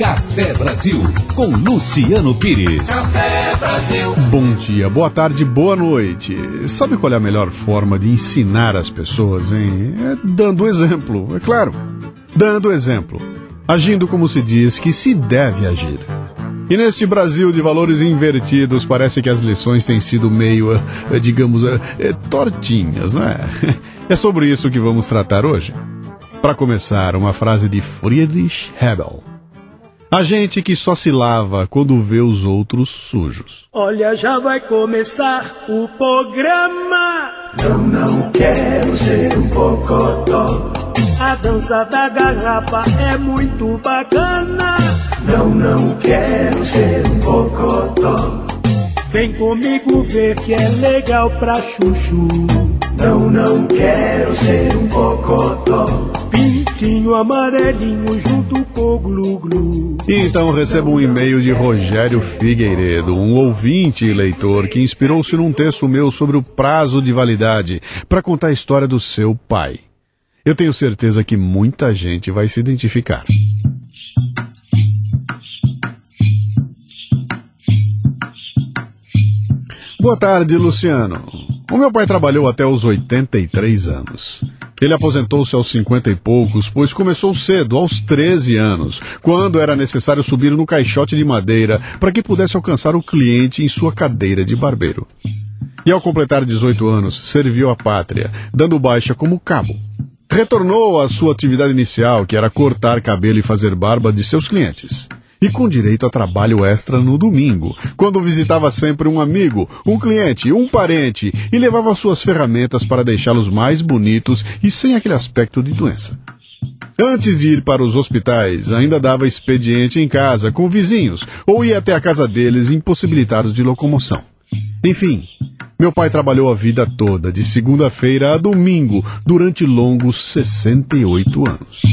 Café Brasil, com Luciano Pires. Café Brasil. Bom dia, boa tarde, boa noite. Sabe qual é a melhor forma de ensinar as pessoas, hein? É dando exemplo, é claro. Dando exemplo. Agindo como se diz que se deve agir. E neste Brasil de valores invertidos, parece que as lições têm sido meio, digamos, tortinhas, não é? É sobre isso que vamos tratar hoje. Para começar, uma frase de Friedrich Hebel. A gente que só se lava quando vê os outros sujos. Olha, já vai começar o programa. Não quero ser um bocodó. A dança da garrafa é muito bacana. Não quero ser um bocodó. Vem comigo ver que é legal pra chuchu. Não quero ser um bocodó. Pintinho amarelinho junto com glu-glu. Então recebo um e-mail de Rogério Figueiredo, um ouvinte e leitor que inspirou-se num texto meu sobre o prazo de validade para contar a história do seu pai. Eu tenho certeza que muita gente vai se identificar. Boa tarde, Luciano. O meu pai trabalhou até os 83 anos. Ele aposentou-se aos 50 e poucos, pois começou cedo, aos 13 anos, quando era necessário subir no caixote de madeira para que pudesse alcançar o cliente em sua cadeira de barbeiro. E ao completar 18 anos, serviu à pátria, dando baixa como cabo. Retornou à sua atividade inicial, que era cortar cabelo e fazer barba de seus clientes. E com direito a trabalho extra no domingo, quando visitava sempre um amigo, um cliente, um parente e levava suas ferramentas para deixá-los mais bonitos e sem aquele aspecto de doença. Antes de ir para os hospitais, ainda dava expediente em casa com vizinhos ou ia até a casa deles impossibilitados de locomoção. Enfim, meu pai trabalhou a vida toda, de segunda-feira a domingo, durante longos 68 anos.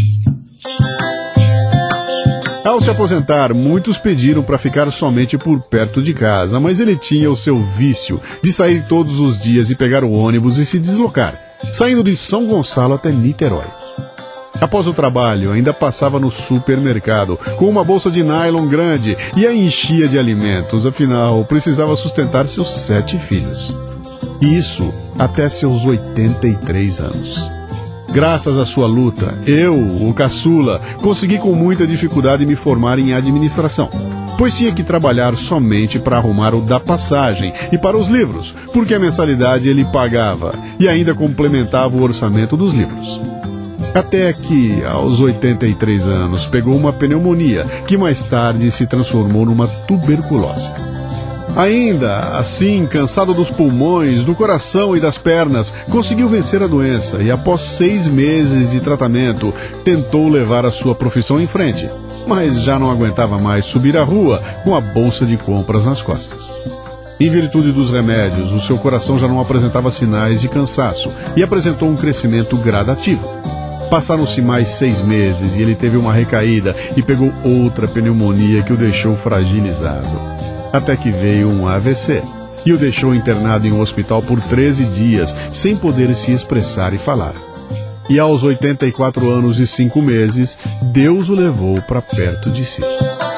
Ao se aposentar, muitos pediram para ficar somente por perto de casa, mas ele tinha o seu vício de sair todos os dias e pegar o ônibus e se deslocar, saindo de São Gonçalo até Niterói. Após o trabalho, ainda passava no supermercado com uma bolsa de nylon grande e a enchia de alimentos, afinal, precisava sustentar seus 7 filhos. Isso até seus 83 anos. Graças à sua luta, eu, o caçula, consegui com muita dificuldade me formar em administração, pois tinha que trabalhar somente para arrumar o da passagem e para os livros, porque a mensalidade ele pagava e ainda complementava o orçamento dos livros. Até que, aos 83 anos, pegou uma pneumonia, que mais tarde se transformou numa tuberculose. Ainda assim, cansado dos pulmões, do coração e das pernas, conseguiu vencer a doença e, após 6 meses de tratamento, tentou levar a sua profissão em frente, mas já não aguentava mais subir a rua com a bolsa de compras nas costas. Em virtude dos remédios, o seu coração já não apresentava sinais de cansaço e apresentou um crescimento gradativo. Passaram-se mais 6 meses e ele teve uma recaída e pegou outra pneumonia que o deixou fragilizado. Até que veio um AVC e o deixou internado em um hospital por 13 dias, sem poder se expressar e falar. E aos 84 anos e 5 meses, Deus o levou para perto de si.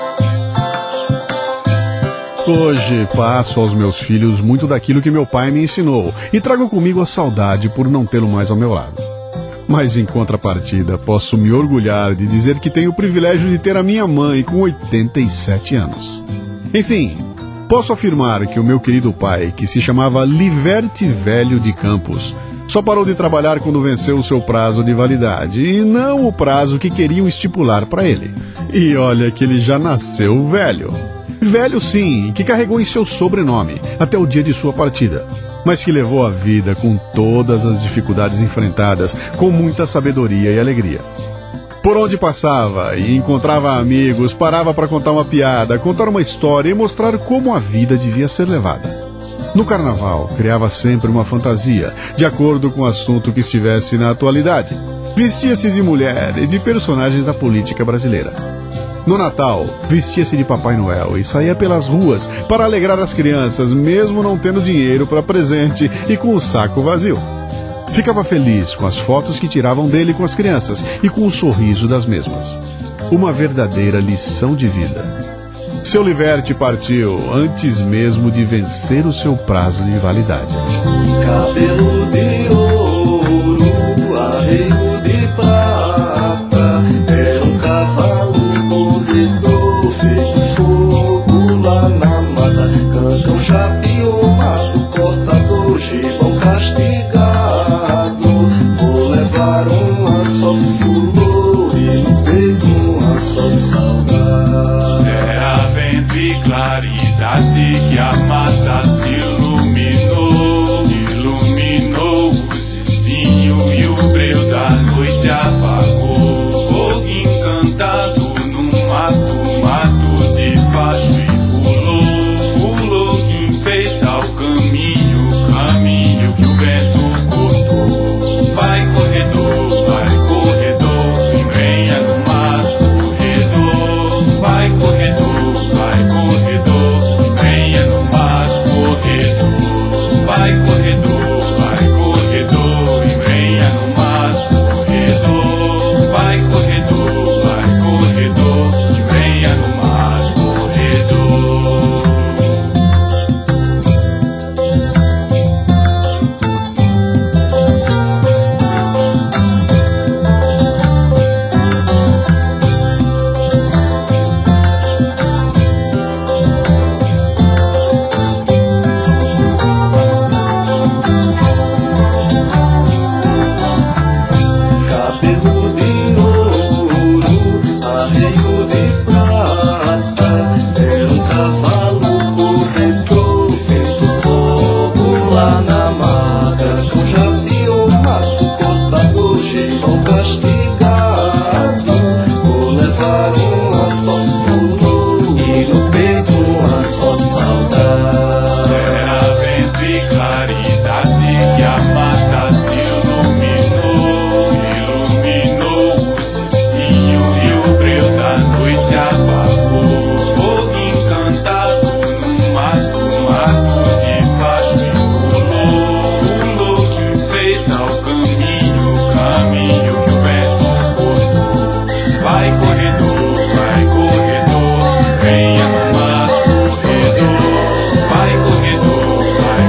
Hoje passo aos meus filhos muito daquilo que meu pai me ensinou e trago comigo a saudade por não tê-lo mais ao meu lado. Mas em contrapartida, posso me orgulhar de dizer que tenho o privilégio de ter a minha mãe com 87 anos. Enfim, posso afirmar que o meu querido pai, que se chamava Liverte Velho de Campos, só parou de trabalhar quando venceu o seu prazo de validade, e não o prazo que queriam estipular para ele. E olha que ele já nasceu velho. Velho sim, que carregou em seu sobrenome, até o dia de sua partida, mas que levou a vida com todas as dificuldades enfrentadas, com muita sabedoria e alegria. Por onde passava e encontrava amigos, parava para contar uma piada, contar uma história e mostrar como a vida devia ser levada. No carnaval, criava sempre uma fantasia, de acordo com o assunto que estivesse na atualidade. Vestia-se de mulher e de personagens da política brasileira. No Natal, vestia-se de Papai Noel e saía pelas ruas para alegrar as crianças, mesmo não tendo dinheiro para presente e com o saco vazio. Ficava feliz com as fotos que tiravam dele com as crianças e com o sorriso das mesmas. uma verdadeira lição de vida. Seu Liverte partiu antes mesmo de vencer o seu prazo de validade. Cabelo de ouro, arreio de prata, era um cavalo corredor, feito fogo lá na mata. Cancão já piomado, cortador, gibão castigado. Vou levar uma só flor e no peito uma só saudade. Era vento e claridade que a mata se iluminou, iluminou os espinhos e o breu da noite apagou. Fogo encantado num mato, mato de facho e fulô que enfeita o caminho, caminho que o vento cortou. Vai corredor, quem venha no mato corredor. Vai corredor, venha no mato corredor. Vai corredor, e venha no mato corredor. Vai corredor, e venha no mato corredor. Cabelo de ouro, arreio de prata, era um cavalo corredor, feito fogo lá na mata. Com jabião, mato, cortador, gibão castigado. Vou levar uma só flor e no peito uma só saudade. Era vento e claridade que a mata se iluminou, iluminou os espinhos e o breu da noite apagou. Fogo encantado num mato, mato de facho e fulô que enfeita o caminho, caminho que o vento cortou. Vai corredor, venha no mato corredor. Vai corredor,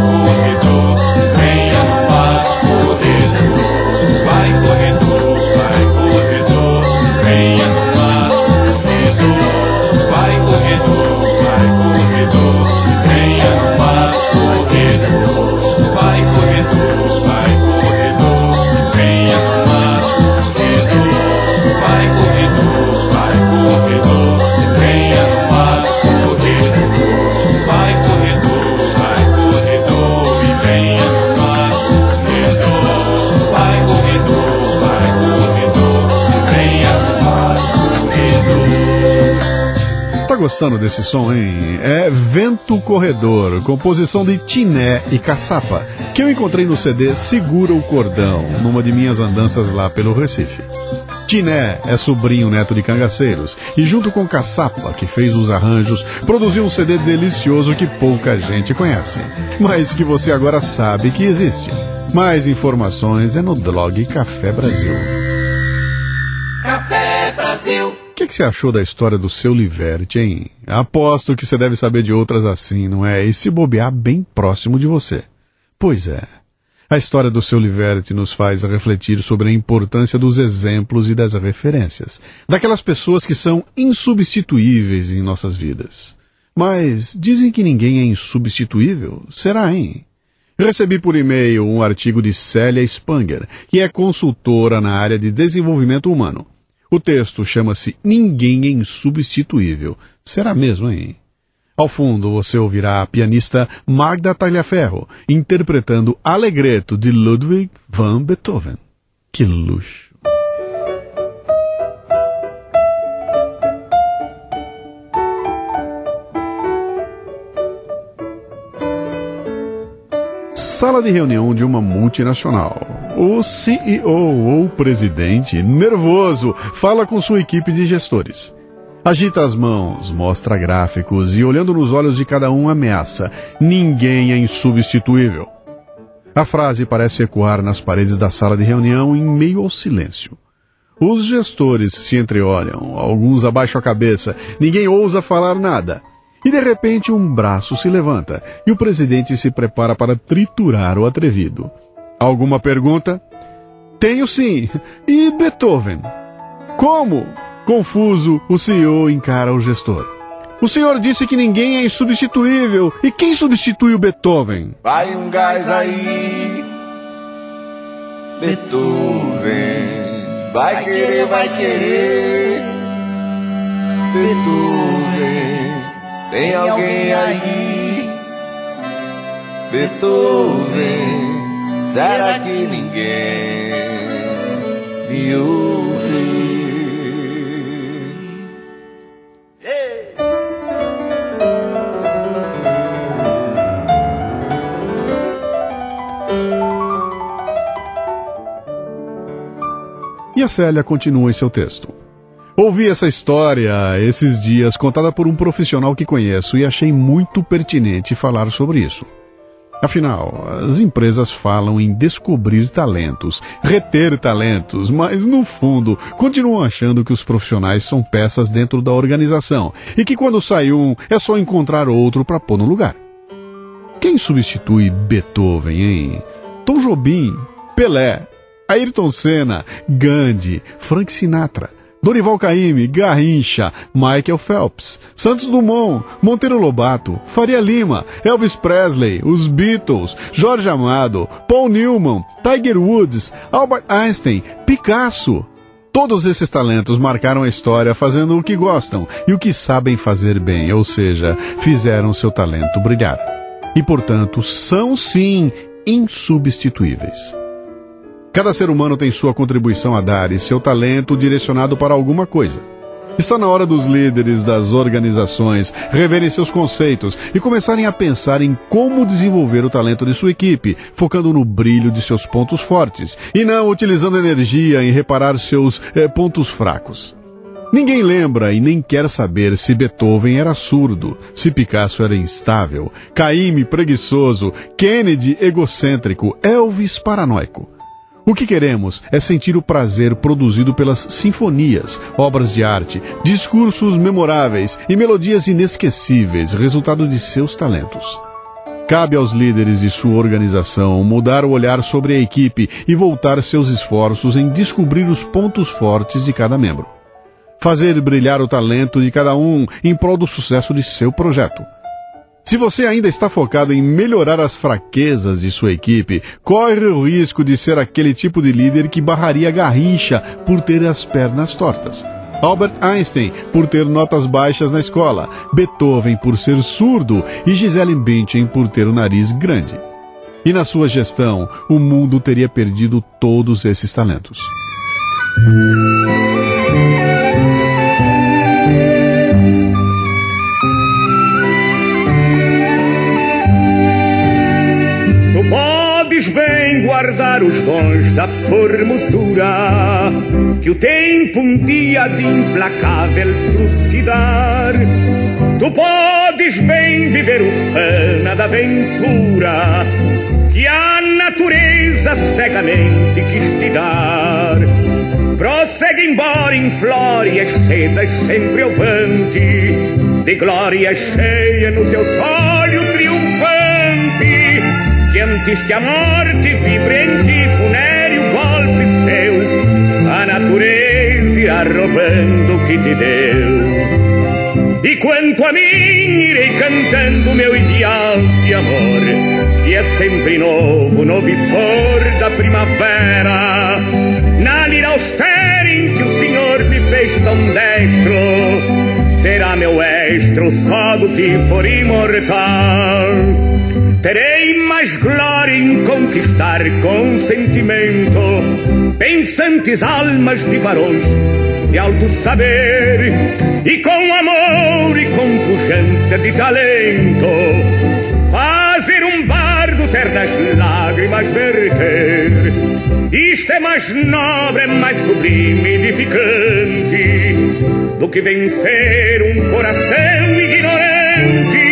venha no mato corredor. Vai corredor, venha no mato corredor. Vai corredor, venha no mato corredor. Vai corredor, venha no mato corredor. Vai corredor, venha no mato corredor. Vai corredor, e venha no mato corredor. Vai corredor, venha no mato corredor. Tá gostando desse som, hein? É Vento Corredor, composição de Tiné e Caçapa, que eu encontrei no CD Segura o Cordão, numa de minhas andanças lá pelo Recife. Tiné é sobrinho neto de cangaceiros e junto com Caçapa, que fez os arranjos, produziu um CD delicioso que pouca gente conhece, mas que você agora sabe que existe. Mais informações é no blog Café Brasil. Café Brasil. O que você achou da história do Seu Liverte, hein? Aposto que você deve saber de outras assim, não é? E se bobear bem próximo de você. Pois é. A história do Seu Liverte nos faz refletir sobre a importância dos exemplos e das referências, daquelas pessoas que são insubstituíveis em nossas vidas. Mas dizem que ninguém é insubstituível? Será, hein? Recebi por e-mail um artigo de Célia Spanger, que é consultora na área de desenvolvimento humano. O texto chama-se Ninguém é Insubstituível. Será mesmo, hein? Ao fundo, você ouvirá a pianista Magda Tagliaferro interpretando Allegretto de Ludwig van Beethoven. Que luxo! Sala de reunião de uma multinacional. O CEO ou presidente, nervoso, fala com sua equipe de gestores. Agita as mãos, mostra gráficos e, olhando nos olhos de cada um, ameaça: ninguém é insubstituível. A frase parece ecoar nas paredes da sala de reunião em meio ao silêncio. Os gestores se entreolham, alguns abaixam a cabeça, ninguém ousa falar nada. E de repente um braço se levanta e o presidente se prepara para triturar o atrevido. Alguma pergunta? Tenho sim. E Beethoven? Como? Confuso, o CEO encara o gestor. O senhor disse que ninguém é insubstituível. E quem substitui o Beethoven? Vai um gás aí, Beethoven. Vai querer, Beethoven. Tem alguém aí, Beethoven. Será que ninguém me ouve? E a Célia continua em seu texto. Ouvi essa história esses dias contada por um profissional que conheço e achei muito pertinente falar sobre isso. Afinal, as empresas falam em descobrir talentos, reter talentos, mas no fundo continuam achando que os profissionais são peças dentro da organização e que quando sai um é só encontrar outro para pôr no lugar. Quem substitui Beethoven, hein? Tom Jobim, Pelé, Ayrton Senna, Gandhi, Frank Sinatra, Dorival Caymmi, Garrincha, Michael Phelps, Santos Dumont, Monteiro Lobato, Faria Lima, Elvis Presley, os Beatles, Jorge Amado, Paul Newman, Tiger Woods, Albert Einstein, Picasso. Todos esses talentos marcaram a história fazendo o que gostam e o que sabem fazer bem, ou seja, fizeram seu talento brilhar. E, portanto, são sim insubstituíveis. Cada ser humano tem sua contribuição a dar e seu talento direcionado para alguma coisa. Está na hora dos líderes das organizações reverem seus conceitos e começarem a pensar em como desenvolver o talento de sua equipe, focando no brilho de seus pontos fortes e não utilizando energia em reparar seus pontos fracos. Ninguém lembra e nem quer saber se Beethoven era surdo, se Picasso era instável, Caymmi preguiçoso, Kennedy egocêntrico, Elvis paranoico. O que queremos é sentir o prazer produzido pelas sinfonias, obras de arte, discursos memoráveis e melodias inesquecíveis, resultado de seus talentos. Cabe aos líderes de sua organização mudar o olhar sobre a equipe e voltar seus esforços em descobrir os pontos fortes de cada membro. Fazer brilhar o talento de cada um em prol do sucesso de seu projeto. Se você ainda está focado em melhorar as fraquezas de sua equipe, corre o risco de ser aquele tipo de líder que barraria Garrincha por ter as pernas tortas, Albert Einstein por ter notas baixas na escola, Beethoven por ser surdo e Gisele Bündchen por ter o nariz grande. E na sua gestão, o mundo teria perdido todos esses talentos. Podes bem guardar os dons da formosura que o tempo um dia de implacável trucidar. Tu podes bem viver ufana da aventura que a natureza cegamente quis te dar. Prossegue embora em flórias sedas sempre ovante, de glória cheia no teu sólio triunfante, que antes que a morte vibre em ti funéreo golpe seu, a natureza irá roubando o que te deu. E quanto a mim, irei cantando meu ideal de amor, que é sempre novo, no visor da primavera, na lira austera em que o Senhor me fez tão destro, será meu estro só do que for imortal. Terei mais glória em conquistar com sentimento pensantes almas de varões de alto saber, e com amor e com pujança de talento fazer um bardo ternas lágrimas verter. Isto é mais nobre, mais sublime e edificante do que vencer um coração ignorante,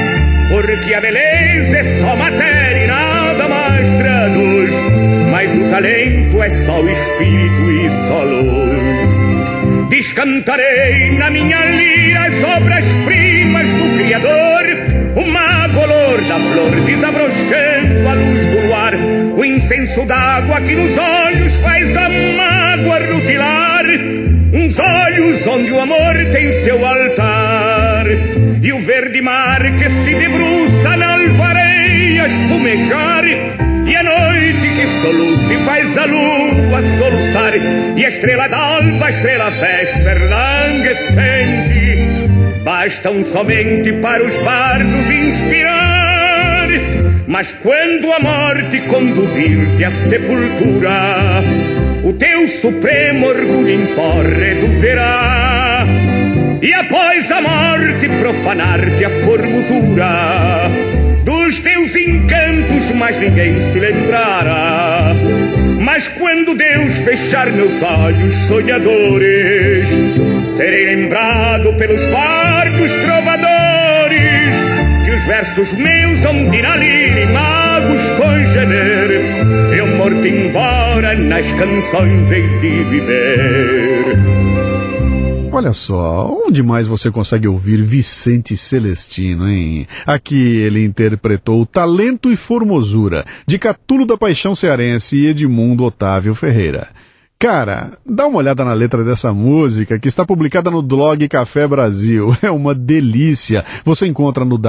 porque a beleza é só matéria e nada mais traduz, mas o talento é só o espírito e só luz. Descantarei na minha lira as obras-primas do Criador, o mago olor da flor desabrochando a luz do luar, o incenso d'água que nos olhos faz a mágoa rutilar, uns olhos onde o amor tem seu altar, e o verde mar que se debruça na alvareia espumejar, e a noite que soluça e faz a lua soluçar, e a estrela d'alva, a estrela vesper languescente, bastam somente para os bardos inspirar. Mas quando a morte conduzir-te à sepultura, o teu supremo orgulho em pó reduzirá, e após a morte profanar-te a formosura dos teus encantos, mais ninguém se lembrará. Mas quando Deus fechar meus olhos sonhadores, serei lembrado pelos bardos trovadores, que os versos meus hão de na lira e magos congener, eu morto embora nas canções hei de viver. Olha só, onde mais você consegue ouvir Vicente Celestino, hein? Aqui ele interpretou Talento e Formosura, de Catulo da Paixão Cearense e Edmundo Otávio Ferreira. Cara, dá uma olhada na letra dessa música, que está publicada no blog Café Brasil. É uma delícia. Você encontra no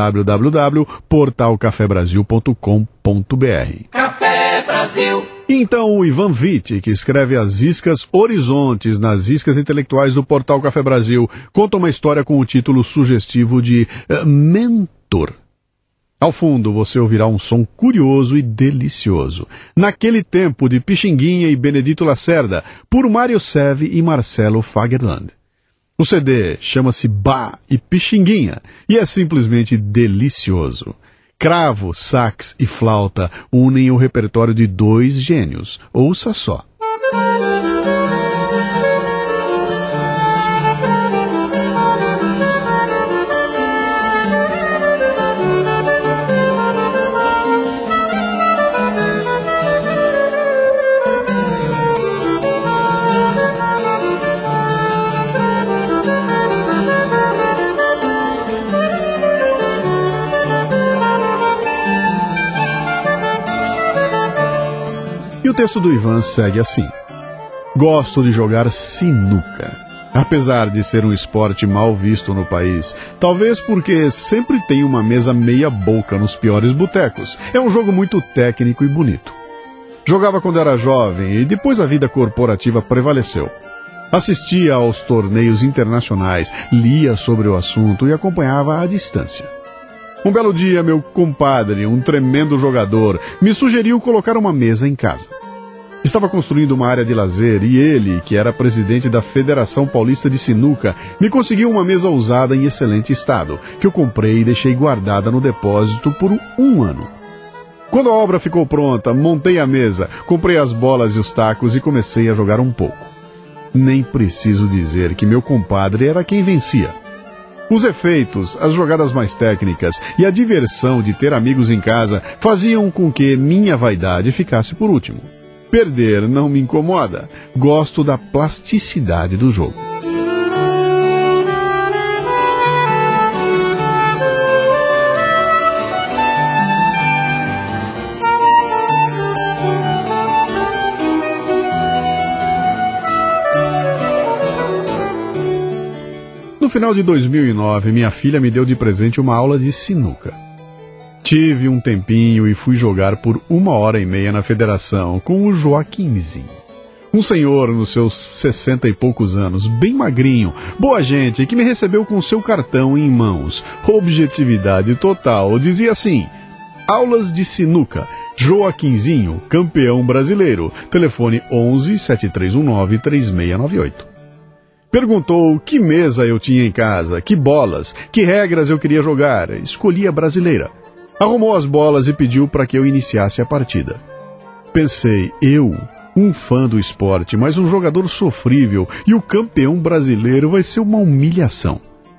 www.portalcafebrasil.com.br. Café Brasil. Então o Ivan Witt, que escreve as iscas Horizontes nas iscas intelectuais do Portal Café Brasil, conta uma história com o título sugestivo de Mentor. Ao fundo você ouvirá um som curioso e delicioso. Naquele tempo de Pixinguinha e Benedito Lacerda, por Mário Seve e Marcelo Fagerland. O CD chama-se Bá e Pixinguinha e é simplesmente delicioso. Cravo, sax e flauta unem o repertório de dois gênios. Ouça só. E o texto do Ivan segue assim. Gosto de jogar sinuca. Apesar de ser um esporte mal visto no país, talvez porque sempre tem uma mesa meia boca nos piores botecos. É um jogo muito técnico e bonito. Jogava quando era jovem e depois a vida corporativa prevaleceu. Assistia aos torneios internacionais, lia sobre o assunto e acompanhava à distância. Um belo dia, meu compadre, um tremendo jogador, me sugeriu colocar uma mesa em casa. Estava construindo uma área de lazer e ele, que era presidente da Federação Paulista de Sinuca, me conseguiu uma mesa usada em excelente estado, que eu comprei e deixei guardada no depósito por um ano. Quando a obra ficou pronta, montei a mesa, comprei as bolas e os tacos e comecei a jogar um pouco. Nem preciso dizer que meu compadre era quem vencia. Os efeitos, as jogadas mais técnicas e a diversão de ter amigos em casa faziam com que minha vaidade ficasse por último. Perder não me incomoda. Gosto da plasticidade do jogo. No final de 2009, minha filha me deu de presente uma aula de sinuca. Tive um tempinho e fui jogar por 1h30 na federação com o Joaquinzinho. Um senhor nos seus 60 e poucos anos, bem magrinho, boa gente, que me recebeu com seu cartão em mãos. Objetividade total, dizia assim: aulas de sinuca, Joaquinzinho, campeão brasileiro, telefone 11-7319-3698. Perguntou que mesa eu tinha em casa, que bolas, que regras eu queria jogar. Escolhi a brasileira. Arrumou as bolas e pediu para que eu iniciasse a partida. Pensei, eu, um fã do esporte, mas um jogador sofrível, e o campeão brasileiro vai ser uma humilhação.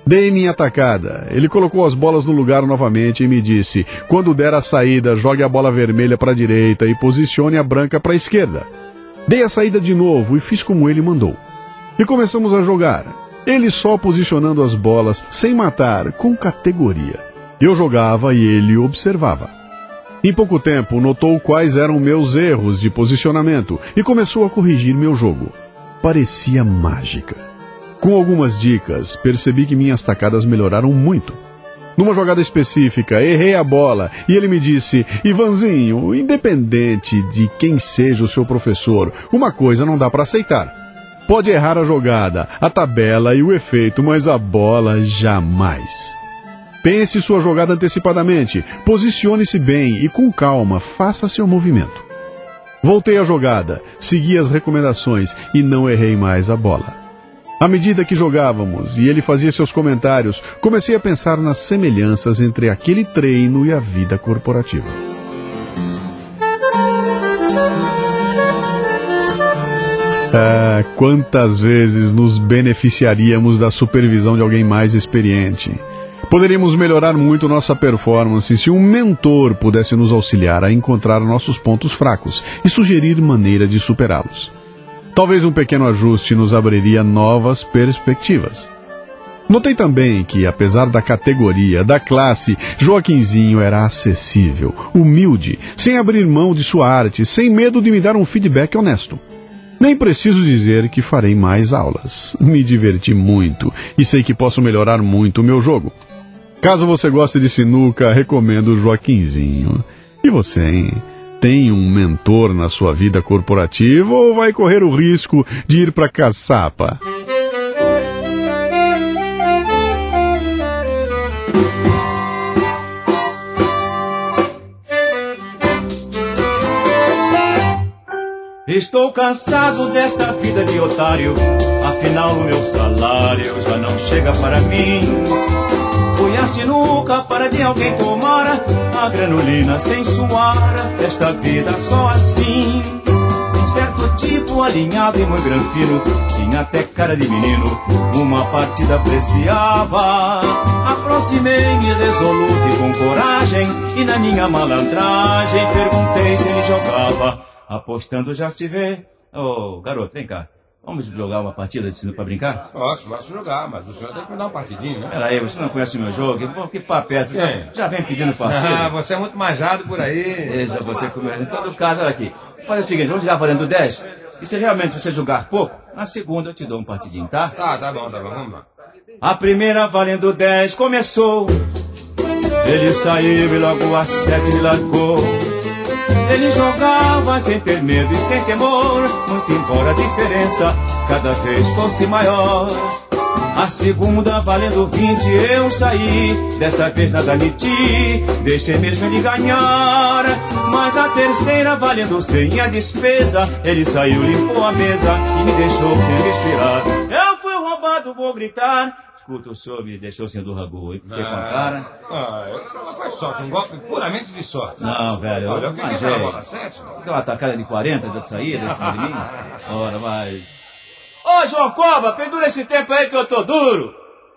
Dei minha tacada. Ele colocou as bolas no lugar novamente e me disse: quando der a saída, jogue a bola vermelha para a direita e posicione a branca para a esquerda. Dei a saída de novo e fiz como ele mandou. E começamos a jogar. Ele só posicionando as bolas, sem matar, com categoria. Eu jogava e ele observava. Em pouco tempo, notou quais eram meus erros de posicionamento e começou a corrigir meu jogo. Parecia mágica. Com algumas dicas, percebi que minhas tacadas melhoraram muito. Numa jogada específica, errei a bola e ele me disse: Ivanzinho, independente de quem seja o seu professor, uma coisa não dá para aceitar. Pode errar a jogada, a tabela e o efeito, mas a bola jamais. Pense sua jogada antecipadamente, posicione-se bem e com calma faça seu movimento. Voltei à jogada, segui as recomendações e não errei mais a bola. À medida que jogávamos e ele fazia seus comentários, comecei a pensar nas semelhanças entre aquele treino e a vida corporativa. Quantas vezes nos beneficiaríamos da supervisão de alguém mais experiente? Poderíamos melhorar muito nossa performance se um mentor pudesse nos auxiliar a encontrar nossos pontos fracos e sugerir maneira de superá-los. Talvez um pequeno ajuste nos abriria novas perspectivas. Notei também que, apesar da categoria, da classe, Joaquinzinho era acessível, humilde, sem abrir mão de sua arte, sem medo de me dar um feedback honesto. Nem preciso dizer que farei mais aulas. Me diverti muito e sei que posso melhorar muito o meu jogo. Caso você goste de sinuca, recomendo o Joaquinzinho. E você, hein? Tem um mentor na sua vida corporativa ou vai correr o risco de ir para caçapa? Estou cansado desta vida de otário, afinal o meu salário já não chega para mim. Fui a sinuca para de alguém tomar a granulina sem suar desta vida só assim. Um certo tipo alinhado e muito granfino, tinha até cara de menino, uma partida apreciava. Aproximei-me resoluto e com coragem, e na minha malandragem perguntei se ele jogava. Apostando já se vê. Ô, garoto, vem cá. Vamos jogar uma partida de sinuca pra brincar? Posso jogar, mas o senhor tem que me dar um partidinho, né? Peraí, você não conhece o meu jogo? Que papo é esse? Já vem pedindo partida? Ah, você é muito manjado por aí. Deixa você comer. Em todo caso, olha aqui. Faz o seguinte, vamos jogar valendo 10? E se realmente você jogar pouco, na segunda eu te dou um partidinho, tá? Tá bom, vamos lá. A primeira valendo 10 começou. Ele saiu e logo às 7 me largou. Ele jogava sem ter medo e sem temor, muito embora a diferença cada vez fosse maior. A segunda valendo 20 eu saí, desta vez nada meti, deixei mesmo ele ganhar. Mas a terceira valendo 100 a despesa, ele saiu, limpou a mesa e me deixou sem respirar. Eu fui roubado, vou gritar. Escuta, o senhor me deixou sem do rabu e fiquei com a cara. Isso não foi sorte, um golpe puramente de sorte. Não, velho, olha, eu fiquei pela bola 7. Aquela tacada de 40 de saída em cima de mim. Ora, vai. Ô, João Cobra, pendura esse tempo aí que eu tô duro.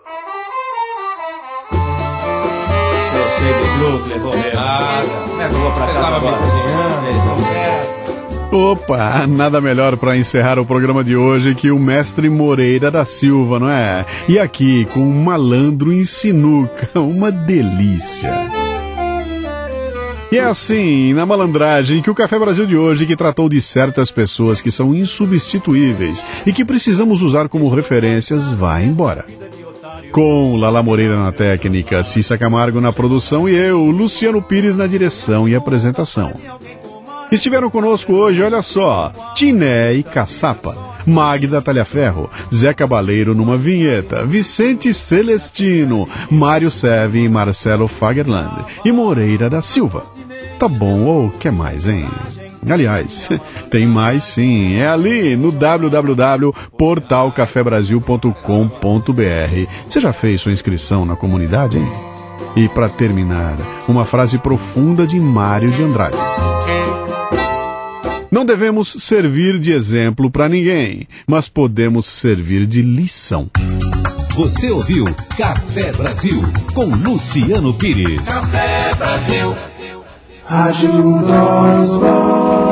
Seu cheio de truque, levou mesmo. Como é que eu vou pra casa agora? Opa, nada melhor para encerrar o programa de hoje que o mestre Moreira da Silva, não é? E aqui com um malandro em sinuca, uma delícia. E é assim, na malandragem, que o Café Brasil de hoje, que tratou de certas pessoas que são insubstituíveis e que precisamos usar como referências, vai embora. Com Lala Moreira na técnica, Cissa Camargo na produção e eu, Luciano Pires, na direção e apresentação. Estiveram conosco hoje, olha só, Tiné e Caçapa, Magda Talhaferro, Zé Cabaleiro numa vinheta, Vicente Celestino, Mário Seve e Marcelo Fagerland e Moreira da Silva. Tá bom, ou quer mais, hein? Aliás, tem mais sim, é ali no www.portalcafebrasil.com.br. Você já fez sua inscrição na comunidade, hein? E para terminar, uma frase profunda de Mário de Andrade. Não devemos servir de exemplo para ninguém, mas podemos servir de lição. Você ouviu Café Brasil com Luciano Pires. Café Brasil. Ajuda os